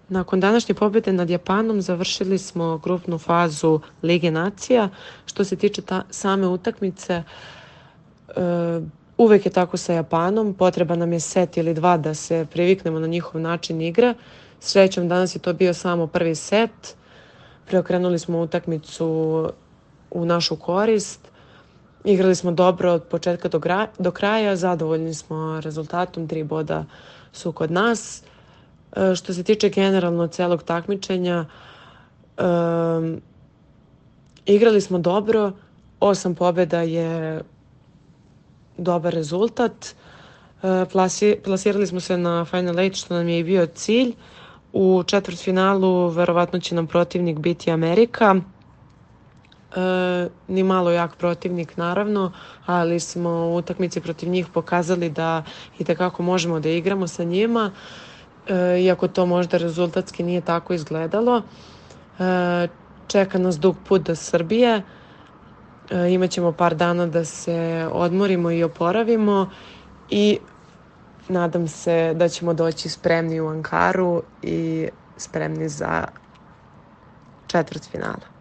Nakon današnje pobjede nad Japanom završili smo grupnu fazu Lige nacija. Što se tiče same utakmice, uvek je tako sa Japanom. Potreban nam je set ili dva da se priviknemo na njihov način igre. Srećom, danas je to bio samo prvi set. Preokrenuli smo utakmicu u našu korist. Igrali smo dobro od početka do kraja. Zadovoljni smo rezultatom. 3 boda su kod nas. Što se tiče generalno celog takmičenja, igrali smo dobro. 8 pobjeda je dobar rezultat. Plasirali smo se na Final 8, što nam je i bio cilj. U četvrtfinalu verovatno će nam protivnik biti Amerika. Ni malo jak protivnik, naravno, ali smo u utakmici protiv njih pokazali da itekako možemo da igramo sa njima, iako to možda rezultatski nije tako izgledalo. Čeka nas dug put do Srbije. Imaćemo par dana da se odmorimo i oporavimo i nadam se da ćemo doći spremni u Ankaru i spremni za četvrtfinale.